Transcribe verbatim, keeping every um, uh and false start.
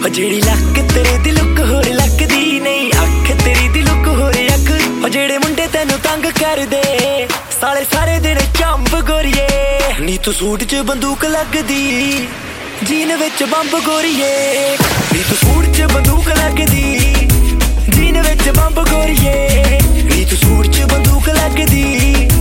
ਜਿਹੜੀ ਲੱਕ ਤੇਰੇ ਦੀ ਲੁੱਕ ਹੋਰ ਲੱਗਦੀ ਨਹੀਂ, ਅੱਖ ਤੇਰੀ ਦੀ ਲੁੱਕ ਹੋਰ ਅੱਖ। ਉਹ ਜਿਹੜੇ ਮੁੰਡੇ ਤੈਨੂੰ ਤੰਗ ਕਰਦੇ ਸਾਲੇ ਸਾਰੇ ਦਿਨ ਚੰਬ ਗੋਰੀਏ, ਨੀ ਤੂੰ ਸੂਟ 'ਚ ਬੰਦੂਕ ਲੱਗਦੀ ਜੀਨ ਵਿੱਚ ਬੰਬ ਗੋਰੀਏ।